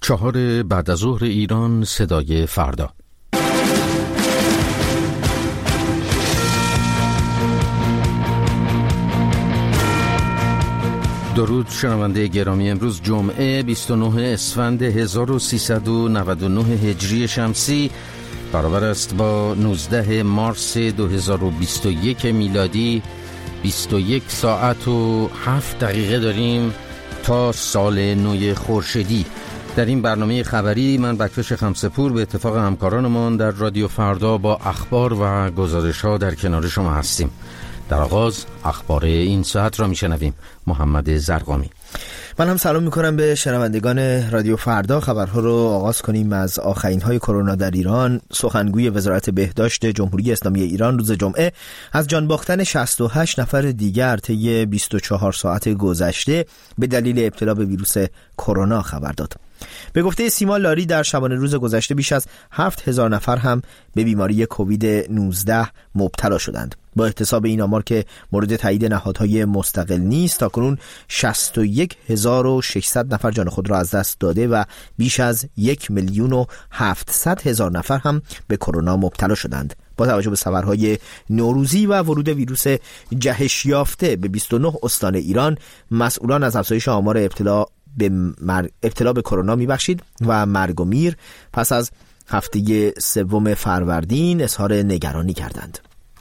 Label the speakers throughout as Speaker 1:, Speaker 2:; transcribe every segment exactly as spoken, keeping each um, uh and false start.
Speaker 1: چهار بعد از ظهر ایران، صدای فردا. درود شنونده گرامی. امروز جمعه بیست و نه اسفند هزار و سیصد و نود و نه هجری شمسی برابر است با نوزده مارس دو هزار و بیست و یک میلادی. بیست و یک ساعت و هفت دقیقه داریم تا سال نو خورشیدی. در این برنامه خبری من بکرش خمسه‌پور به اتفاق همکارانمان در رادیو فردا با اخبار و گزارش‌ها در کنار شما هستیم. در آغاز اخبار این ساعت را میشنویم. محمد زرقامی.
Speaker 2: من هم سلام میکنم به شنوندگان رادیو فردا. خبرها رو آغاز کنیم از آخرین های کرونا در ایران. سخنگوی وزارت بهداشت جمهوری اسلامی ایران روز جمعه از جان باختن شصت و هشت نفر دیگر طی بیست و چهار ساعت گذشته به دلیل ابتلا به ویروس کرونا خبر داد. به گفته سیما لاری در شبانه روز گذشته بیش از هفت هزار نفر هم به بیماری کووید نوزده مبتلا شدند. با احتساب این آمار که مورد تایید نهادهای مستقل نیست، تاکنون شصت و یک هزار و ششصد نفر جان خود را از دست داده و بیش از یک میلیون و هفتصد هزار نفر هم به کرونا مبتلا شدند. با توجه به سفرهای نوروزی و ورود ویروس جهش یافته به بیست و نه استان ایران، مسئولان از افزایش آمار ابتلا به مر... ابتلا به کرونا میبخشید و مرگ و میر پس از هفته سوم فروردین اظهار نگرانی کردند.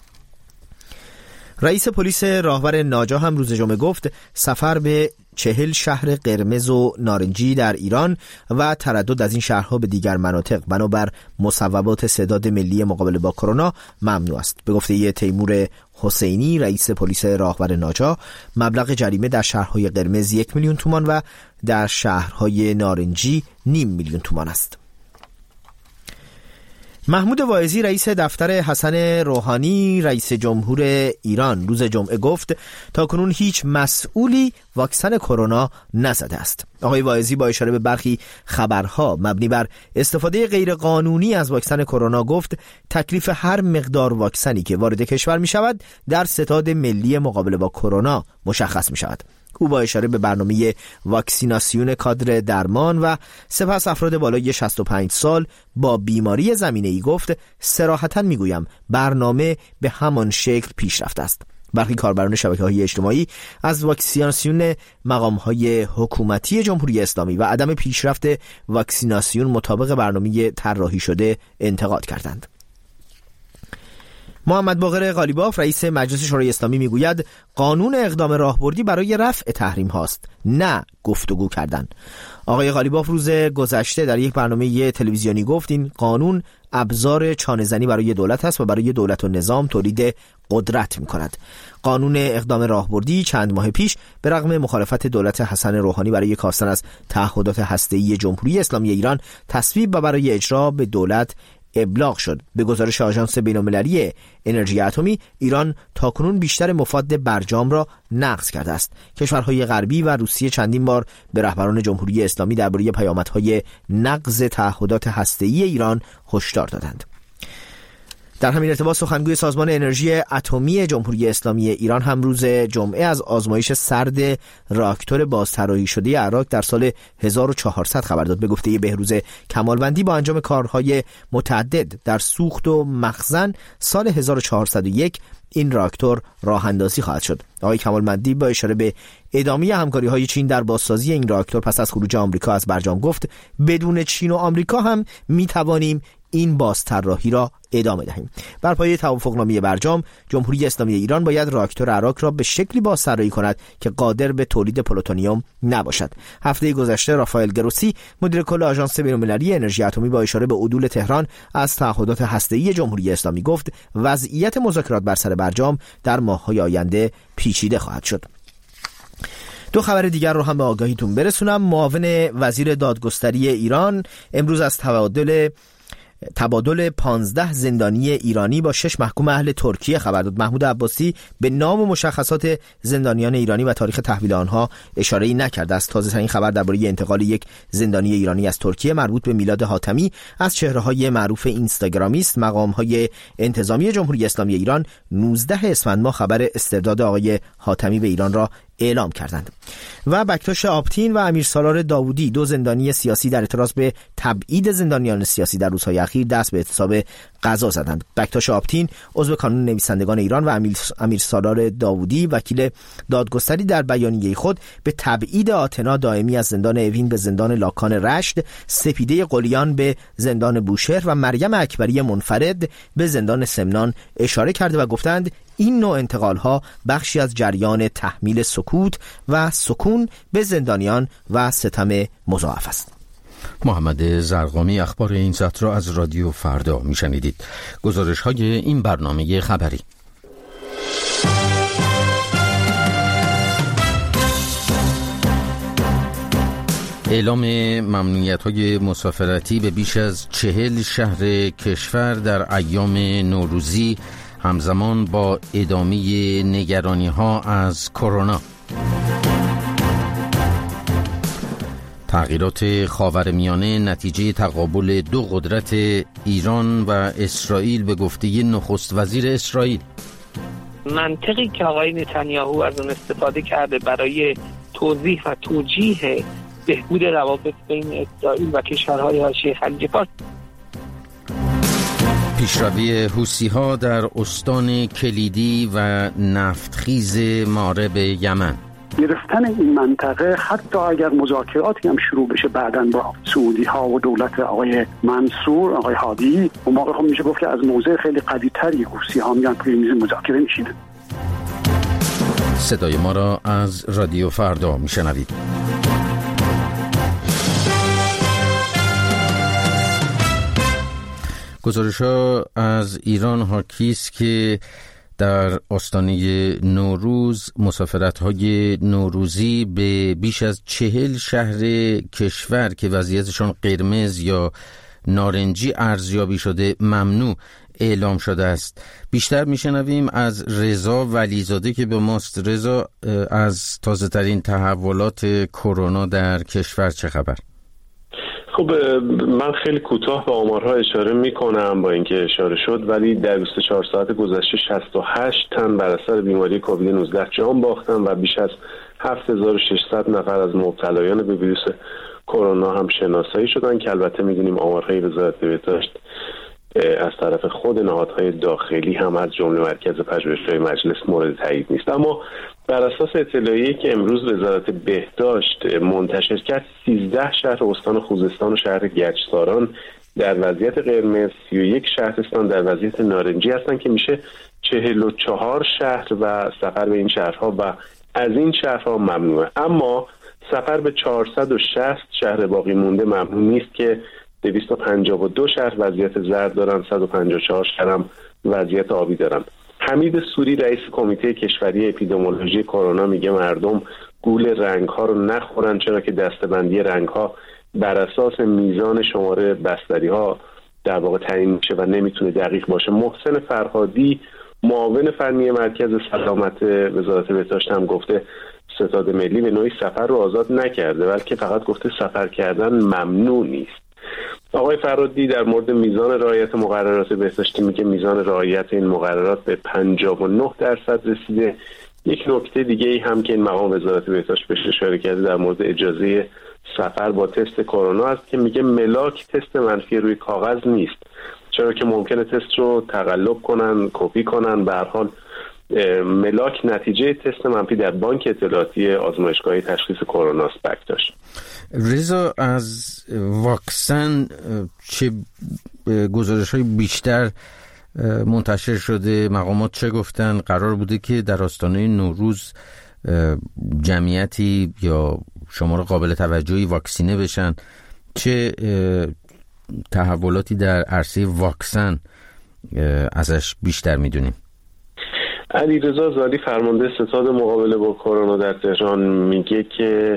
Speaker 2: رئیس پلیس راهور ناجا هم روز جمعه گفت سفر به چهل شهر قرمز و نارنجی در ایران و تردد از این شهرها به دیگر مناطق بنابر مصوبات استعداد ملی مقابله با کرونا ممنوع است. به گفته تیمور حسینی رئیس پلیس راهور ناجا، مبلغ جریمه در شهرهای قرمز یک میلیون تومان و در شهرهای نارنجی نیم میلیون تومان است. محمود واعظی رئیس دفتر حسن روحانی رئیس جمهور ایران روز جمعه گفت تاکنون هیچ مسئولی واکسن کرونا نزده است. آقای واعظی با اشاره به برخی خبرها مبنی بر استفاده غیرقانونی از واکسن کرونا گفت تکلیف هر مقدار واکسنی که وارد کشور می شود در ستاد ملی مقابله با کرونا مشخص می شود. او با اشاره به برنامه واکسیناسیون کادر درمان و سپس افراد بالای شصت و پنج سال با بیماری زمینه‌ای گفت صراحتاً میگویم برنامه به همان شکل پیش رفته است. برخی کاربران شبکه‌های اجتماعی از واکسیناسیون مقام‌های حکومتی جمهوری اسلامی و عدم پیشرفت واکسیناسیون مطابق برنامه طراحی شده انتقاد کردند. محمد باقر قالیباف رئیس مجلس شورای اسلامی میگوید قانون اقدام راهبردی برای رفع تحریم هاست، نه گفتگو کردن. آقای قالیباف روز گذشته در یک برنامه تلویزیونی گفت این قانون ابزار چانه‌زنی برای دولت است و برای دولت و نظام تولید قدرت می‌کند. قانون اقدام راهبردی چند ماه پیش به رغم مخالفت دولت حسن روحانی برای کاستن از تعهدات هسته‌ای جمهوری اسلامی ایران تصویب و برای اجرا به دولت ابلاغ شد. به گزارش آژانس بین‌المللی انرژی اتمی، ایران تاکنون بیشتر مفاد برجام را نقض کرده است. کشورهای غربی و روسیه چندین بار به رهبران جمهوری اسلامی درباره پیامدهای نقض تعهدات هسته‌ای ایران هشدار دادند. در همین ارتباط سخنگوی سازمان انرژی اتمی جمهوری اسلامی ایران هم روز جمعه از آزمایش سرد راکتور بازطراحی شده عراق در سال هزار و چهارصد خبر داد. به گفته بهروز کمالوندی با انجام کارهای متعدد در سوخت و مخزن سال هزار و چهارصد و یک این راکتور راه اندازی خواهد شد. آقای کمالوندی با اشاره به ادامه همکاری‌های چین در بازسازی این راکتور پس از خروج آمریکا از برجام گفت بدون چین و آمریکا هم می‌توانیم این بازطراحی را ادامه دهیم. بر پایه توافقنامه برجام، جمهوری اسلامی ایران باید راکتور عراق را به شکلی بازطراحی کند که قادر به تولید پلوتونیوم نباشد. هفته گذشته رافائل گروسی مدیر کل آژانس بین‌المللی انرژی اتمی با اشاره به عدول تهران از تعهدات هسته‌ای جمهوری اسلامی گفت وضعیت مذاکرات بر سر برجام در ماه‌های آینده پیچیده خواهد شد. دو خبر دیگر رو هم به آگاهیتون برسونم. معاون وزیر دادگستری ایران امروز از تبادل تبادل پانزده زندانی ایرانی با شش محکوم اهل ترکیه خبر داد. محمود عباسی به نام و مشخصات زندانیان ایرانی و تاریخ تحویل آنها اشاره‌ای نکرده است. تازه ترین خبر درباره انتقال یک زندانی ایرانی از ترکیه مربوط به میلاد حاتمی از چهره‌های معروف اینستاگرامی است. مقام‌های انتظامی جمهوری اسلامی ایران نوزده اسفند ماه خبر استرداد آقای حاتمی به ایران را اعلام کردند. و بکتاش آپتین و امیر سالار داوودی، دو زندانی سیاسی، در اعتراض به تبعید زندانیان سیاسی در روزهای اخیر دست به اعتصاب غذا زدند. بکتاش آپتین عضو کانون نویسندگان ایران و امیر سالار داوودی وکیل دادگستری در بیانیه خود به تبعید آتنا دائمی از زندان اوین به زندان لاکان رشت، سپیده قلیان به زندان بوشهر و مریم اکبری منفرد به زندان سمنان اشاره کرده و گفتند این نوع انتقال‌ها بخشی از جریان تحمیل سکوت و سکون به زندانیان و ستم مضاعف است.
Speaker 1: محمد زرقامی اخبار این ساعت را از رادیو فردا میشنیدید. گزارش های این برنامه خبری. اعلام ممنوعیت‌های مسافرتی به بیش از چهل شهر کشور در ایام نوروزی همزمان با ادامه نگرانی‌ها از کرونا. تغییرات خاورمیانه نتیجه تقابل دو قدرت ایران و اسرائیل به گفته نخست وزیر اسرائیل.
Speaker 3: منطقی که آقای نتانیاهو از اون استفاده کرده برای توضیح و توجیه بهبود روابط بین اسرائیل و کشورهای حاشیه خلیج فارس.
Speaker 1: پیشروی حوثی‌ها در استان کلیدی و نفتخیز مارب یمن.
Speaker 4: گرفتن این منطقه حتی اگر مذاکراتی هم شروع بشه بعداً با سعودی ها و دولت آقای منصور، آقای هادی، اون موقع خب میشه گفت که از موضع خیلی قوی تری حوثی ها میان توی میز مذاکره میشینن.
Speaker 1: صدای ما را از رادیو فردا میشنوید. گزارش ها از ایران حاکی است که در آستانه نوروز مسافرت های نوروزی به بیش از چهل شهر کشور که وضعیتشان قرمز یا نارنجی ارزیابی شده ممنوع اعلام شده است. بیشتر میشنویم از رضا ولیزاده که به ماست. رضا، از تازه ترین تحولات کرونا در کشور چه خبر؟
Speaker 5: خب من خیلی کوتاه به آمارها اشاره میکنم با اینکه اشاره شد، ولی در بیست و چهار ساعت گذشته شصت و هشت تن بر اثر بیماری کووید نوزده جان باختن و بیش از هفت هزار و ششصد نفر از مبتلایان به ویروس کرونا هم شناسایی شدن که البته میدونیم آمارهای وزارت بهداشت از طرف خود نهادهای داخلی هم از جمله مرکز پژوهش‌های مجلس مورد تایید نیست. اما بر اساس اطلاعیه‌ای که امروز وزارت بهداشت منتشر کرد، سیزده شهر استان خوزستان و شهر گچساران در وضعیت قرمز، سی و یک شهرستان در وضعیت نارنجی هستند که میشه چهل و چهار شهر و سفر به این شهرها و از این شهرها ممنوعه. اما سفر به چهارصد و شصت شهر باقی مونده ممنوع نیست که دویست و پنجاه و دو شهر وضعیت زرد دارن، صد و پنجاه و چهار شهر هم وضعیت آبی دارن. حمید سوری رئیس کمیته کشوری اپیدمیولوژی کرونا میگه مردم گول رنگ ها رو نخورن، چرا که دسته‌بندی رنگ ها بر اساس میزان شماره بستری ها در واقع تعیین میشه و نمیتونه دقیق باشه. محسن فرهادی معاون فنی مرکز سلامت وزارت بهداشت هم گفته ستاد ملی به نوعی سفر رو آزاد نکرده، بلکه فقط گفته سفر کردن ممنوع نیست. آقای فرهادی در مورد میزان رعایت مقررات بهداشتی میگه میزان رعایت این مقررات به پنجاه و نه درصد رسیده. یک نکته دیگه ای هم که این مقام وزارت بهداشت بهش اشاره کرده در مورد اجازه سفر با تست کرونا است که میگه ملاک تست منفی روی کاغذ نیست، چرا که ممکنه تست رو تقلب کنن، کپی کنن. به هر حال ملاک نتیجه تست منفی در بانک اطلاعاتی آزمایشگاهی تشخیص کرونا است. بکتاش
Speaker 1: رضا، از واکسن چه گزارش‌های بیشتر منتشر شده؟ مقامات چه گفتن؟ قرار بوده که در آستانه نوروز جمعیتی یا شمار قابل توجهی واکسینه بشن. چه تحولاتی در عرصه واکسن ازش بیشتر میدونیم؟
Speaker 5: علیرضا زالی فرمانده ستاد مقابله با کرونا در تهران میگه که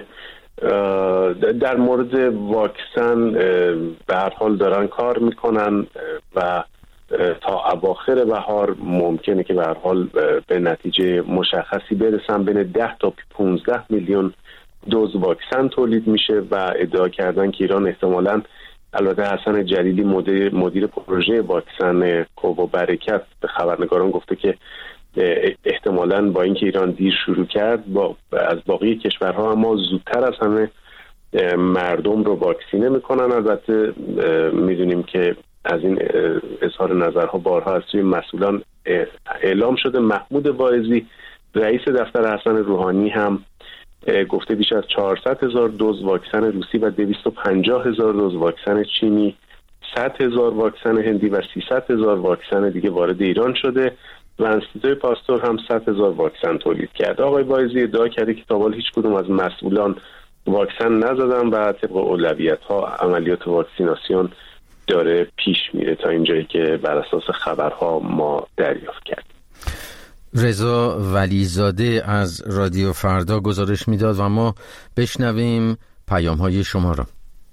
Speaker 5: در مورد واکسن به هر حال دارن کار میکنن و تا اواخر بهار ممکنه که به هر حال به نتیجه مشخصی برسن. بین ده تا پانزده میلیون دوز واکسن تولید میشه و ادعا کردن که ایران احتمالاً البته حسن جلیلی مدیر مدیر پروژه واکسن کوو و برکت به خبرنگاران گفته که احتمالاً با اینکه ایران دیر شروع کرد با از باقی کشورها اما زودتر از همه مردم رو واکسینه میکنن. البته میدونیم که از این اظهار نظرها بارها از سوی مسئولان اعلام شده. محمود واعظی رئیس دفتر حسن روحانی هم گفته بیش از چهارصد هزار دوز واکسن روسی و دویست و پنجاه هزار دوز واکسن چینی، صد هزار واکسن هندی و سیصد هزار واکسن دیگه وارد ایران شده و انستیتوی پاستور هم صد هزار واکسن تولید کرده. آقای واعظی ادعا کرده که تا حالا هیچ کدوم از مسئولان واکسن نزدن و طبق اولویت‌ها عملیات واکسیناسیون داره پیش میره تا اینجایی که بر اساس خبرها ما دریافت کردیم.
Speaker 1: رضا ولیزاده از رادیو فردا گزارش میداد و ما بشنویم پیام‌های شما را.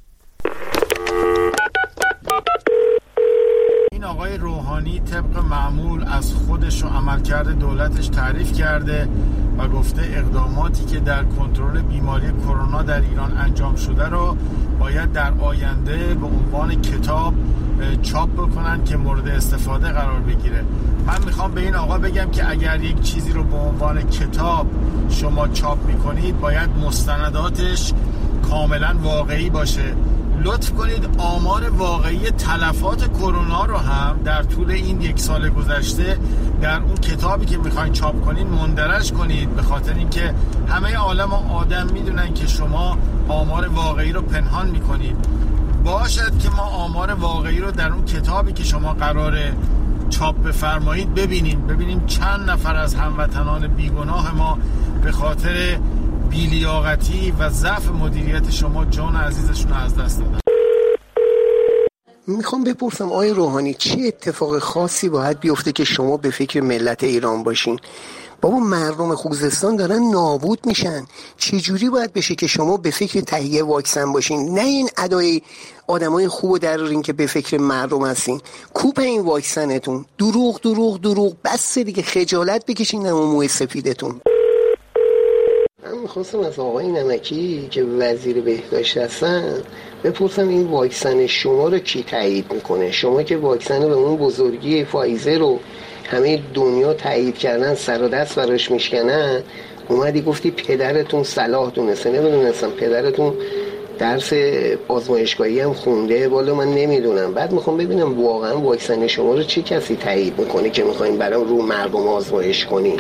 Speaker 6: این آقای روحانی طبق معمول از خودش و عملکرد دولتش تعریف کرده و گفته اقداماتی که در کنترل بیماری کرونا در ایران انجام شده رو باید در آینده به عنوان کتاب چاپ بکنن که مورد استفاده قرار بگیره. من میخوام به این آقا بگم که اگر یک چیزی رو به عنوان کتاب شما چاپ میکنید باید مستنداتش کاملا واقعی باشه. لطف کنید آمار واقعی تلفات کرونا رو هم در طول این یک سال گذشته در اون کتابی که میخواین چاپ کنید مندرج کنید، به خاطر اینکه همه عالم و آدم میدونن که شما آمار واقعی رو پنهان میکنید. باشد که ما آمار واقعی رو در اون کتابی که شما قراره چاپ بفرمایید ببینیم ببینیم چند نفر از هموطنان بیگناه ما به خاطر بی‌لیاقتی و ضعف مدیریت شما جان عزیزشون رو از دست دادن.
Speaker 7: میخوام بپرسم آقای روحانی چه اتفاق خاصی باید بیفته که شما به فکر ملت ایران باشین؟ بابا مردم خوزستان دارن نابود میشن. چه جوری باید بشه که شما به فکر تهیه واکسن باشین؟ نه این ادای آدمای خوبو درارین که به فکر مردم هستین. کوپ این واکسنتون. دروغ دروغ دروغ. بس دیگه خجالت بکشین نمو موی سفیدتون. من میخواستم از آقای نمکی که وزیر بهداشت هستن بپرسم این واکسن شما رو کی تایید میکنه؟ شما که واکسن رو به اون بزرگی فایزر رو همه دنیا تایید کردن سر و دست براش میشکنن، اومدی گفتی پدرتون صلاح دونسته. نمیدونستم پدرتون درس آزمایشگاهی هم خونده، والا من نمیدونم. بعد میخوام ببینم واقعا واکسن شما رو چه کسی تایید میکنه که میخواین برام رو مردم آزمایش کنین؟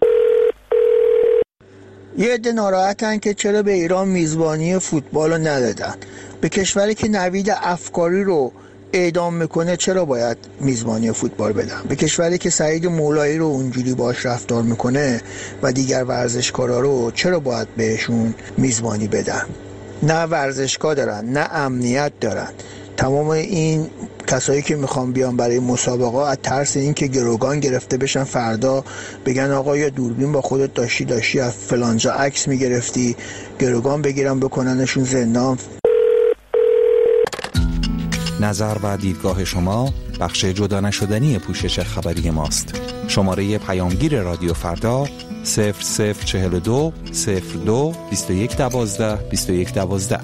Speaker 8: یه عده ناراحتن که چرا به ایران میزبانی فوتبال رو ندادن. به کشوری که نوید افکاری رو اعدام میکنه چرا باید میزبانی فوتبال بدن؟ به کشوری که سعید مولایی رو اونجوری باش رفتار میکنه و دیگر ورزشکارا رو چرا باید بهشون میزبانی بدن؟ نه ورزشگاه دارن، نه امنیت دارن. تمام این کسایی که میخوان بیان برای مسابقه از ترس این که گروگان گرفته بشن فردا بگن آقا یا دوربین با خودت داشتی داشتی از فلانجا عکس میگرفتی، گروگان بگیرن بکننشون زندان.
Speaker 9: نظر و دیدگاه شما بخش جدا نشدنی پوشش خبری ماست. شماره پیامگیر رادیو فردا صفر صفر چهل و دو صفر دو بیست و یک دوازده بیست و یک دوازده.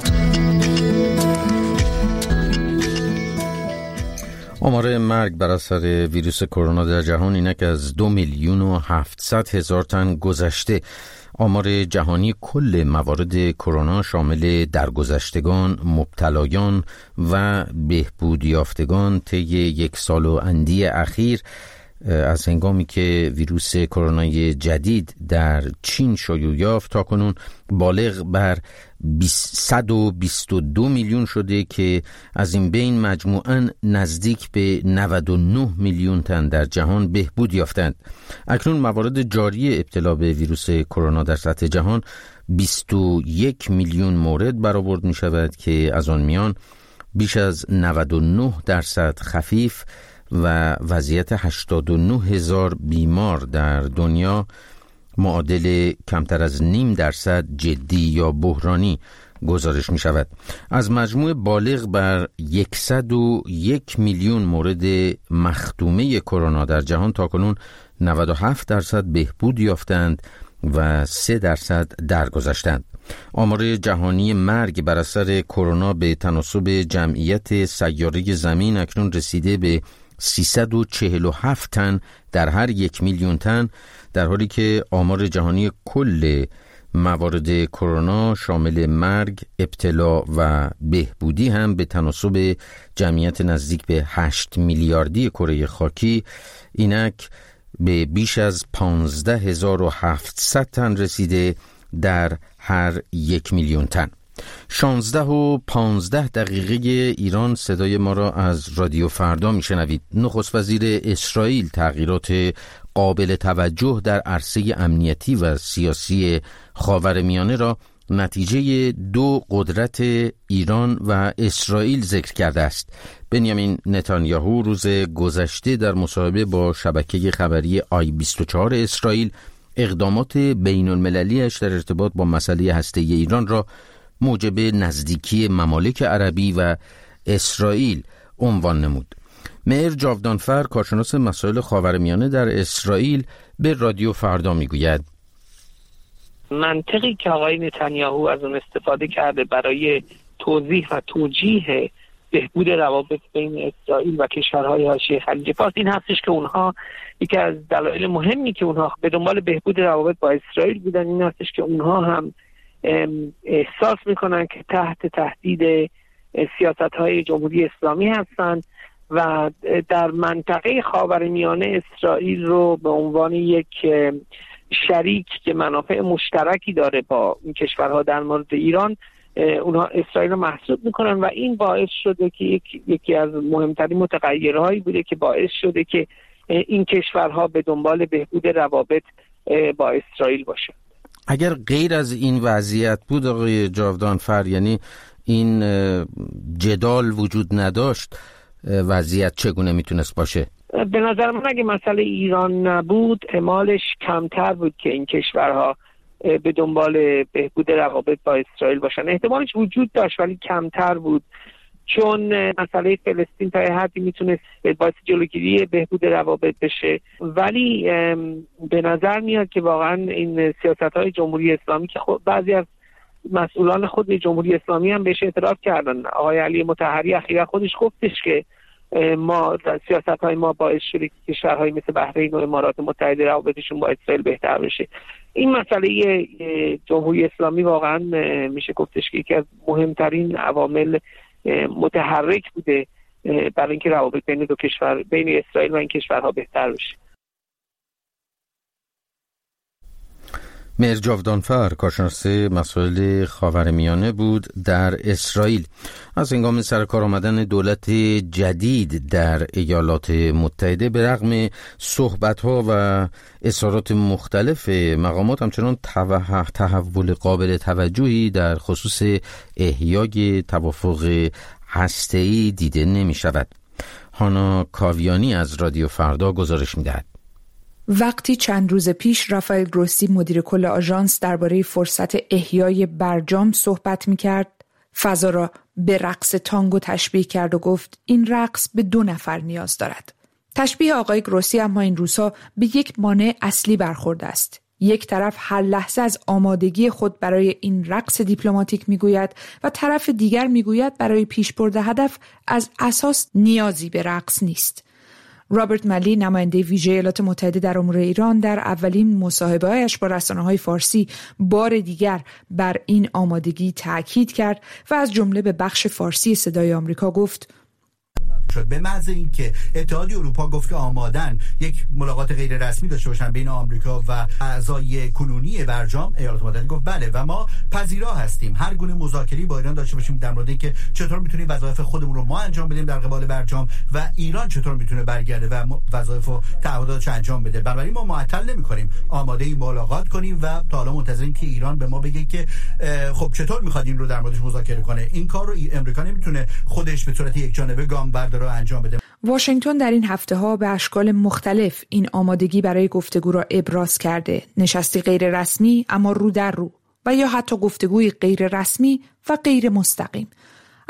Speaker 1: آمار مرگ بر اثر ویروس کرونا در جهان اینک از دو میلیون و هفتصد هزار تن گذشته. آمار جهانی کل موارد کرونا شامل درگذشتگان، مبتلایان و بهبود یافتگان طی یک سال و اندی اخیر از هنگامی که ویروس کرونای جدید در چین شیوع یافت تا کنون بالغ بر صد و بیست و دو میلیون شده که از این بین مجموعاً نزدیک به نود و نه میلیون تن در جهان بهبود یافتند. اکنون موارد جاری ابتلا به ویروس کرونا در سطح جهان بیست و یک میلیون مورد برآورد می شود که از آن میان بیش از نود و نه درصد خفیف و وضعیت هشتاد و نه هزار بیمار در دنیا معادل کمتر از نیم درصد جدی یا بحرانی گزارش می شود. از مجموع بالغ بر صد و یک میلیون مورد مختومه کرونا در جهان تاکنون نود و هفت درصد بهبود یافتند و سه درصد درگذشتند. آمار جهانی مرگ بر اثر کرونا به تناسب جمعیت سیاره زمین اکنون رسیده به سیصد و چهل و هفت تن در هر یک میلیون تن، در حالی که آمار جهانی کل موارد کرونا شامل مرگ، ابتلا و بهبودی هم به تناسب جمعیت نزدیک به هشت میلیاردی کره خاکی اینک به بیش از پانزده هزار و هفتصد تن رسیده در هر یک میلیون تن. شانزده و پانزده دقیقه ایران صدای ما را از رادیو فردا میشنوید. نخست وزیر اسرائیل تغییرات قابل توجه در عرصه امنیتی و سیاسی خاورمیانه را نتیجه دو قدرت ایران و اسرائیل ذکر کرده است. بنیامین نتانیاهو روز گذشته در مصاحبه با شبکه خبری آی بیست و چهار اسرائیل اقدامات بین المللیش در ارتباط با مسئله هسته‌ای ایران را موجب نزدیکی ممالک عربی و اسرائیل عنوان نمود. مهر جاودانفر، کارشناس مسائل خاورمیانه در اسرائیل، به رادیو فردا میگوید
Speaker 3: منطقی که آقای نتانیاهو از اون استفاده کرده برای توضیح و توجیه بهبود روابط بین اسرائیل و کشورهای حاشیه خلیج فارس این هستش که اونها یکی از دلایل مهمی که اونها به دنبال بهبود روابط با اسرائیل بودن این هستش که اونها هم احساس میکنن که تحت تهدید سیاست‌های جمهوری اسلامی هستند و در منطقه خاورمیانه اسرائیل رو به عنوان یک شریک که منافع مشترکی داره با این کشورها در مورد ایران اونها اسرائیل رو محسوب میکنن و این باعث شده که یک، یکی از مهمترین متغیرهایی بوده که باعث شده که این کشورها به دنبال بهبود روابط با اسرائیل باشه.
Speaker 1: اگر غیر از این وضعیت بود آقای جاودانفر، یعنی این جدال وجود نداشت، وضعیت چگونه میتونست باشه؟
Speaker 3: به نظر من اگه مسئله ایران نبود احتمالش کمتر بود که این کشورها به دنبال بهبود روابط با اسرائیل باشن. احتمالش وجود داشت ولی کمتر بود، چون مسئله فلسطین تا یه حدی میتونست باعث جلوگیری بهبود روابط بشه، ولی به نظر میاد که واقعا این سیاست‌های جمهوری اسلامی که خود بعضی از مسئولان خود جمهوری اسلامی هم بهش اعتراف کردن. آقای علی مطهری اخیراً خودش گفتش که ما سیاست‌های ما باعث شده که کشورهای مثل بحرین و امارات متحده روابطشون با اسرائیل بهتر بشه. این مسئله جمهوری اسلامی واقعا میشه گفتش که یکی از مهمترین عوامل متحرک بوده برای اینکه روابط بین دو کشور، بین اسرائیل و این کشورها بهتر بشه.
Speaker 1: مهر جاودانفر، کارشناس مسائل خاورمیانه بود در اسرائیل. از هنگام سرکار آمدن دولت جدید در ایالات متحده به رغم صحبت‌ها و اظهارات مختلف مقامات همچنان تحول قابل توجهی در خصوص احیای توافق هسته‌ای دیده نمی‌شود. هانا کاویانی از رادیو فردا گزارش می‌دهد.
Speaker 10: وقتی چند روز پیش رافائل گروسی مدیر کل آژانس درباره فرصت احیای برجام صحبت می‌کرد، فضا را به رقص تانگو تشبیه کرد و گفت این رقص به دو نفر نیاز دارد. تشبیه آقای گروسی اما این روزها به یک مانع اصلی برخورده است. یک طرف هر لحظه از آمادگی خود برای این رقص دیپلماتیک میگوید و طرف دیگر میگوید برای پیشبرد هدف از اساس نیازی به رقص نیست. رابرت ملی، نماینده ویژه ایالات متحده در امور ایران، در اولین مصاحبه‌هایش با رسانه‌های فارسی بار دیگر بر این آمادگی تأکید کرد و از جمله به بخش فارسی صدای آمریکا گفت
Speaker 11: شد به محض اینکه اتحادیه اروپا گفت که آمادن یک ملاقات غیر رسمی داشته باشن بین آمریکا و اعضای کنونی برجام، ایالات متحده گفت بله و ما پذیرا هستیم هر گونه مذاکره‌ای با ایران داشته باشیم در مورد اینکه چطور میتونیم وظایف خودمون رو ما انجام بدیم در قبال برجام و ایران چطور میتونه برگرده و وظایف و تعهداتش انجام بده. بنابراین ما معطل نمی‌کنیم، آماده این ملاقات کنیم و تا حالا منتظریم که ایران به ما بگه که خب چطور میخواد این رو در موردش مذاکره کنه. این کار رو امریکا نمیتونه خودش به صورت یکجانبه گام برداره و انجام بده.
Speaker 10: واشنگتن در این هفته‌ها به اشکال مختلف این آمادگی برای گفتگو را ابراز کرده. نشستی غیر رسمی اما رو در رو و یا حتی گفتگوی غیر رسمی و غیر مستقیم.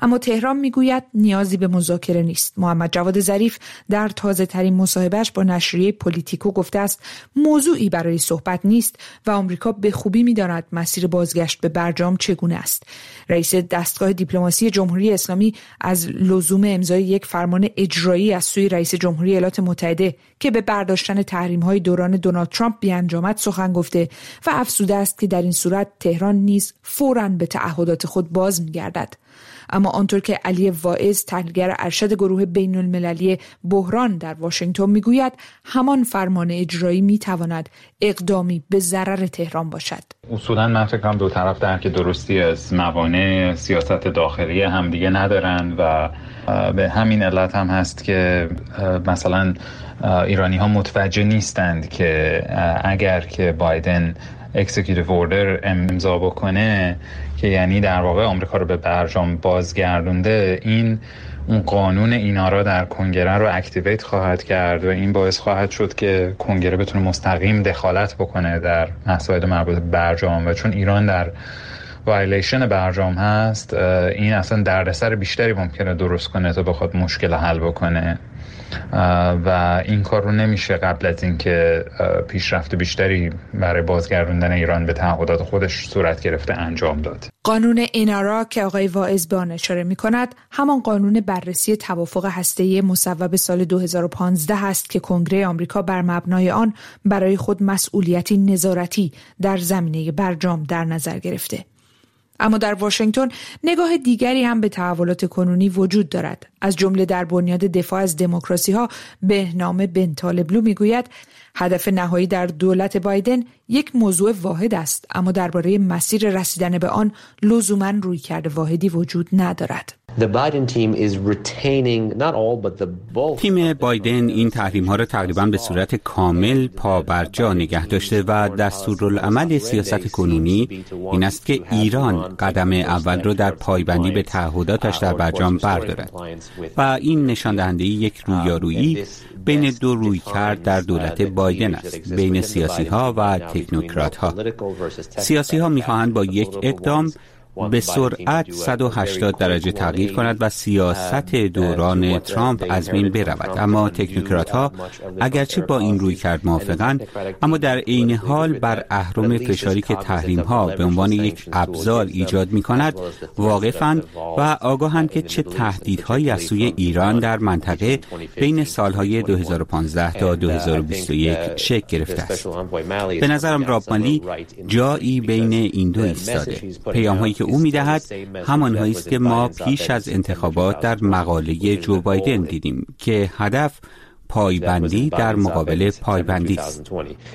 Speaker 10: اما تهران میگوید نیازی به مذاکره نیست. محمد جواد ظریف در تازه ترین مصاحبهش با نشریه پلیتیکو گفته است موضوعی برای صحبت نیست و آمریکا به خوبی می‌داند مسیر بازگشت به برجام چگونه است. رئیس دستگاه دیپلماسی جمهوری اسلامی از لزوم امضای یک فرمان اجرایی از سوی رئیس جمهوری ایالات متحده که به برداشتن تحریم‌های دوران دونالد ترامپ بیانجامد سخن گفته و افزوده است که در این صورت تهران نیز فوراً به تعهدات خود باز می‌گردد. اما آنطور که علی واعظ تحلیلگر ارشد گروه بین المللی بحران در واشنگتن میگوید همان فرمان اجرایی میتواند اقدامی به ضرر تهران باشد.
Speaker 12: اصولا من فکر کنم دو طرف درک درستی از موانع سیاست داخلی همدیگه ندارن و به همین علت هم هست که مثلا ایرانی ها متوجه نیستند که اگر که بایدن اکزیکیوتیو اوردر امضا بکنه که یعنی در واقع آمریکا رو به برجام بازگردونده، این اون قانون اینا را در کنگره رو اکتیویت خواهد کرد و این باعث خواهد شد که کنگره بتونه مستقیم دخالت بکنه در مسائل مربوط به برجام و چون ایران در وایلیشن برجام هست این اصلا دردسر بیشتری ممکنه درست کنه تا بخواد مشکل حل بکنه و این کار رو نمیشه قبل از اینکه پیشرفت بیشتری برای بازگردوندن ایران به تعهدات خودش صورت گرفته انجام داد.
Speaker 10: قانون اینارا که آقای واعظ به آن اشاره می‌کند همان قانون بررسی توافق هسته‌ای مصوب سال دو هزار و پانزده است که کنگره آمریکا بر مبنای آن برای خود مسئولیتی نظارتی در زمینه برجام در نظر گرفته. اما در واشنگتن نگاه دیگری هم به تحولات کنونی وجود دارد. از جمله در بنیاد دفاع از دموکراسی ها به نام بنتالبلو میگوید هدف نهایی در دولت بایدن یک موضوع واحد است، اما درباره مسیر رسیدن به آن لزوماً رویکرد واحدی وجود ندارد.
Speaker 13: تیم بایدن این تحریم ها را تقریباً به صورت کامل پابرجا نگه داشته و دستورالعمل سیاست کنونی این است که ایران قدم اول را در پایبندی به تعهداتش در برجام بردارد و این نشان دهنده یک رویارویی بین دو رویکرد در دولت بایدن است، بین سیاسی ها و تکنوکرات ها. سیاسی ها می‌خواهند با یک اقدام به سرعت صد و هشتاد درجه تغییر کند و سیاست دوران ترامپ از بین برود، اما تکنوکرات ها اگرچه با این رویکرد موافقند اما در عین حال بر اهرم فشاری که تحریم ها به عنوان یک ابزار ایجاد می کند واقفند و آگاهند که چه تهدیدهایی از سوی ایران در منطقه بین سالهای دو هزار و پانزده تا دو هزار و بیست و یک شکل گرفته است. به نظرم راب مالی جایی بین این دو ایستاده. پیام‌هایی که او می‌دهد همان‌هایی است که ما پیش از انتخابات در مقاله جو بایدن دیدیم که هدف پایبندی در مقابل پایبندی است.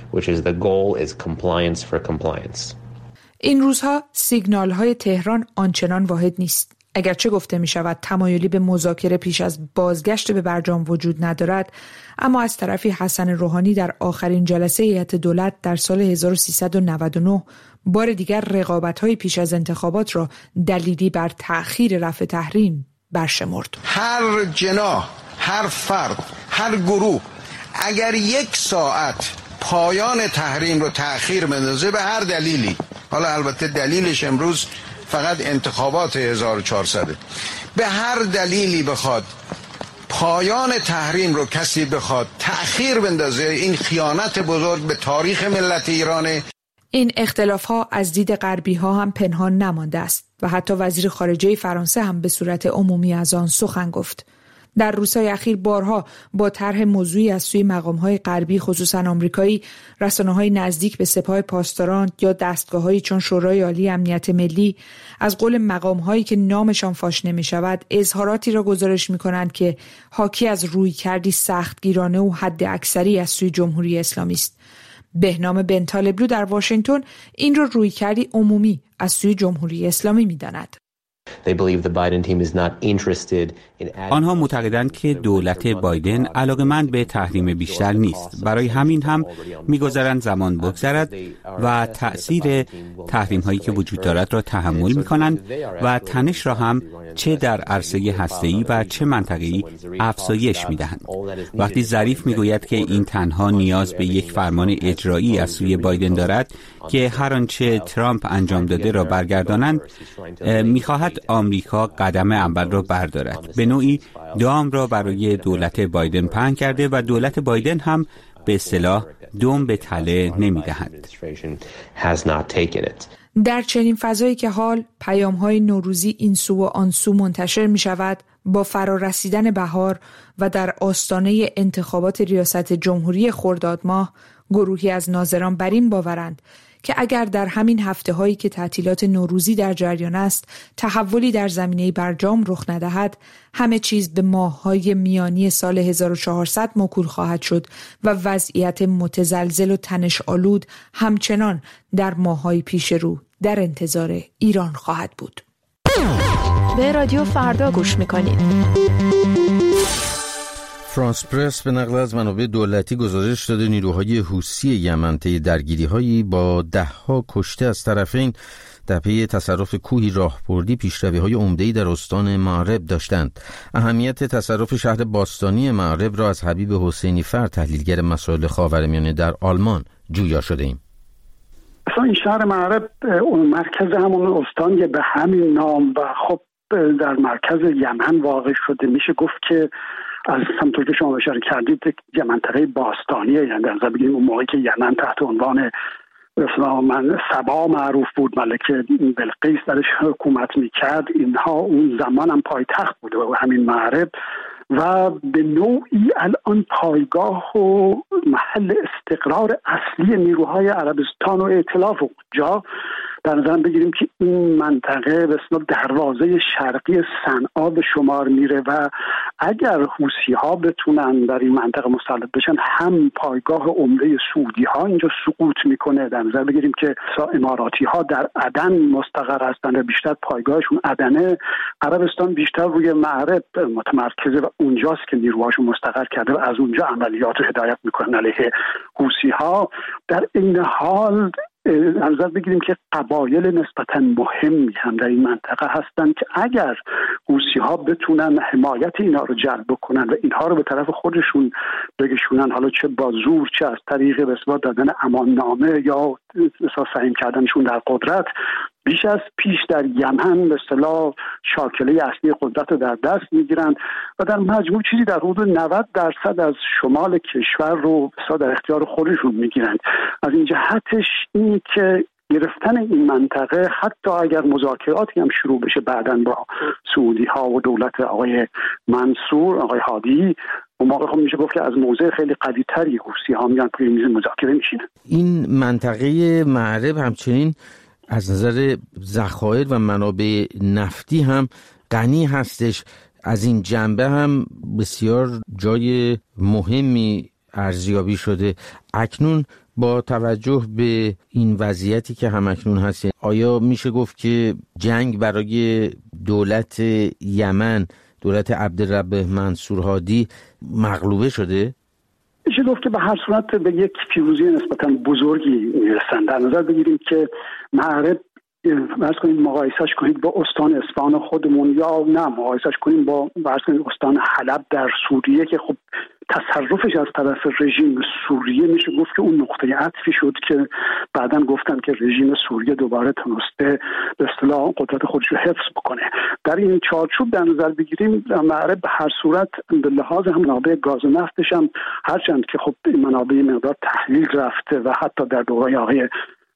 Speaker 10: این روزها سیگنال‌های تهران آنچنان واحد نیست. اگرچه گفته می شود تمایلی به مذاکره پیش از بازگشت به برجام وجود ندارد، اما از طرفی حسن روحانی در آخرین جلسه هیئت دولت در سال هزار و سیصد و نود و نه بار دیگر رقابت‌های پیش از انتخابات را دلیلی بر تأخیر رفع تحریم برشمرد.
Speaker 14: هر جناح، هر فرد، هر گروه اگر یک ساعت پایان تحریم رو تأخیر بندازه به هر دلیلی، حالا البته دلیلش امروز فقط انتخابات هزار و چهارصد، به هر دلیلی بخواد پایان تحریم رو کسی بخواد تأخیر بندازه، این خیانت بزرگ به تاریخ ملت ایرانه.
Speaker 10: این اختلاف‌ها از دید غربی‌ها هم پنهان نمانده است و حتی وزیر خارجه فرانسه هم به صورت عمومی از آن سخن گفت. در روزهای اخیر بارها با طرح موضوعی از سوی مقام‌های غربی خصوصاً آمریکایی، رسانه‌های نزدیک به سپاه پاسداران یا دستگاه‌هایی چون شورای عالی امنیت ملی از قول مقام‌هایی که نامشان فاش نمی‌شود اظهاراتی را گزارش می‌کنند که حاکی از رویکردی سختگیرانه و حد اکثری از سوی جمهوری اسلامی است. بهنام بنتالبلو در واشنگتن این را رویکردی عمومی از سوی جمهوری اسلامی می‌داند.
Speaker 13: آنها معتقدند که دولت بایدن علاقه‌مند به تحریم بیشتر نیست. برای همین هم می‌گذارند زمان بگذرد و تأثیر تحریم هایی که وجود دارد را تحمل می‌کنند و تنش را هم چه در عرصه هسته‌ای و چه منطقه‌ای افزایش می‌دهند. وقتی ظریف می‌گوید که این تنها نیاز به یک فرمان اجرایی از سوی بایدن دارد که هر آنچه ترامپ انجام داده را برگردانند، می‌خواهد گفت آمریکا قدم اول را بردارد. به نوعی دام را برای دولت بایدن پهن کرده و دولت بایدن هم به اصطلاح دم به تله نمی‌دهند.
Speaker 10: در چنین فضایی که حال پیام‌های نوروزی این سو و آن سو منتشر می‌شود، با فرارسیدن بهار و در آستانه انتخابات ریاست جمهوری خرداد ماه، گروهی از ناظران بر این باورند که اگر در همین هفته‌هایی که تعطیلات نوروزی در جریان است تحولی در زمینه برجام رخ ندهد، همه چیز به ماه‌های میانی سال هزار و چهارصد موکول خواهد شد و وضعیت متزلزل و تنش‌آلود همچنان در ماه‌های پیش رو در انتظار ایران خواهد بود.
Speaker 15: به رادیو فردا گوش می‌کنید.
Speaker 1: فرانس پرس به نقل از منابع دولتی گزارش داده نیروهای حوثی یمن طی درگیری‌هایی با ده‌ها کشته از طرفین در پی تصرف کوهی راهبردی پیشروی‌های عمده‌ای در استان معرب داشتند. اهمیت تصرف شهر باستانی معرب را از حبیب حسینی فر، تحلیلگر مسائل خاورمیانه در آلمان، جویا شده ایم.
Speaker 4: اصلا این شهر معرب اون مرکز همون استان به همین نام و خب در مرکز یمن واقع شده. میشه گفت که از همونطور که شما اشاره کردید یه منطقه باستانیه، یعنی در نظر بگیریم اون موقعی که یمن تحت عنوان من سبا معروف بود، ملکه بلقیس درش حکومت میکرد، اینها اون زمان هم پایتخت بوده و همین معرب و به نوعی الان پایگاه و محل استقرار اصلی نیروهای عربستان و ائتلاف اونجا. در نظر بگیریم که این منطقه به اصطلاح دروازه شرقی صنعا به شمار میره و اگر حوثی ها بتونن در این منطقه مسلط بشن، هم پایگاه عمده سعودی ها اینجا سقوط میکنه. در نظر بگیریم که اماراتی ها در عدن مستقر هستند و بیشتر پایگاهشون عدنه. عربستان بیشتر روی معرب متمرکزه و اونجاست که نیروهاشون مستقر کرده و از اونجا عملیات رو هدایت میکنن علیه حوثی ها. در این حال نظر بگیریم که قبایل نسبتاً مهمی هم در این منطقه هستند که اگر حوثی ها بتونن حمایت اینا رو جلب بکنن و اینها رو به طرف خودشون بکشونن، حالا چه با زور چه از طریق به اصطلاح دادن اماننامه یا احساس سعی کردنشون در قدرت، بیش از پیش در یمن به اصطلاح شاکله اصلی قدرت رو در دست میگیرن و در مجموع چیزی در حدود نود درصد از شمال کشور رو در اختیار خودشون میگیرن. از این جهتش این که گرفتن این منطقه حتی اگر مذاکراتی هم شروع بشه بعداً با سعودی ها و دولت آقای منصور، آقای هادی، اون موقع خب میشه گفت که از موضع خیلی قوی تری حوثی ها میان توی میز مذاکره میشینن.
Speaker 1: این منطقه معرب همچنین از نظر ذخایر و منابع نفتی هم غنی هستش. از این جنبه هم بسیار جای مهمی ارزیابی شده. اکنون با توجه به این وضعیتی که همکنون هست، آیا میشه گفت که جنگ برای دولت یمن، دولت عبدالرب منصور هادی مغلوبه شده؟
Speaker 4: میشه گفت که به هر صورت به یک پیروزی نسبتاً بزرگی میرسن. در نظر بگیریم که معرب فرض کنید مقایسهش کنید با استان اصفهان خودمون، یا نه مقایسهش کنیم با فرض کنید استان حلب در سوریه که خب تصرفش از طرف رژیم سوریه میشه گفت که اون نقطه عطفی شد که بعداً گفتن که رژیم سوریه دوباره تونسته به اصطلاح قدرت خودش رو حفظ بکنه. در این چارچوب در نظر بگیریم معرب به هر صورت به لحاظ هم منابع گاز و نفتش هم، هرچند که خب این منابع مقدار تحلیل رفته و حتی در دوره آقای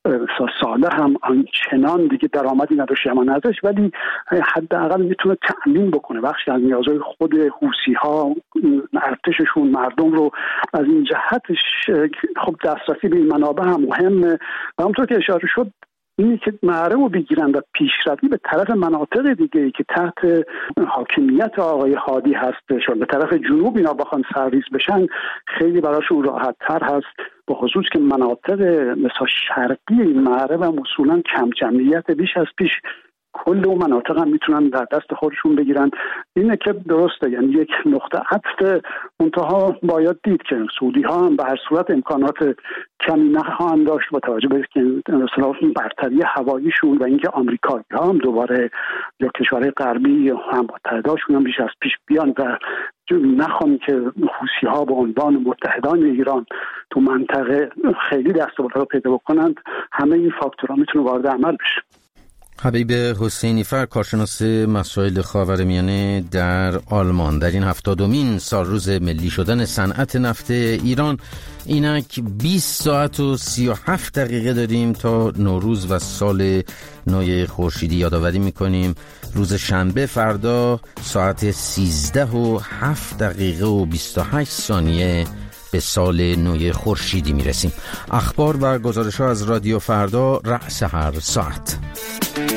Speaker 4: ساله هم آنچنان دیگه درآمدی نداشت یمن ازش، ولی حداقل میتونه تأمین بکنه بخشی از نیازهای خود حوثی ها، ارتششون، مردم رو. از این جهتش خب دسترسی به این منابع هم مهمه و همونطور که اشاره شد اینی که معرب رو بگیرن و پیشروی به طرف مناطق دیگه ای که تحت حاکمیت آقای هادی هستش و به طرف جنوب اینا بخوان سرریز بشن خیلی براشون راحت تر هست، به خصوص که مناطق مثلا شرقی این معرب هم اصولا کم جمعیت بیش از پیش کل اون مناطق هم میتونن در دست خودشون بگیرن. اینه که درسته، یعنی یک نقطه عطف منتها باید دید که سعودی ها هم به هر صورت امکانات کمی نخواهند داشت با توجه به که مثلا برتری هواییشون و اینکه آمریکایی ها هم دوباره یا کشورهای غربی هم متحداشون هم بیش از پیش بیان و نخوان که حوثی ها به عنوان متحدان ایران تو منطقه خیلی دست و پا پیدا بکنند. همه این فاکتورها میتونه وارد عمل بشه.
Speaker 1: حبیب حسینی فر، کارشناس مسائل خاورمیانه در آلمان، در این هفتادمین سالروز ملی شدن صنعت نفت ایران اینک بیست ساعت و سی و هفت دقیقه داریم تا نوروز و سال نو خورشیدی. یادآوری میکنیم روز شنبه فردا ساعت سیزده و هفت دقیقه و بیست و هشت ثانیه به سال نو خورشیدی میرسیم. اخبار و گزارش ها از رادیو فردا رأس هر ساعت.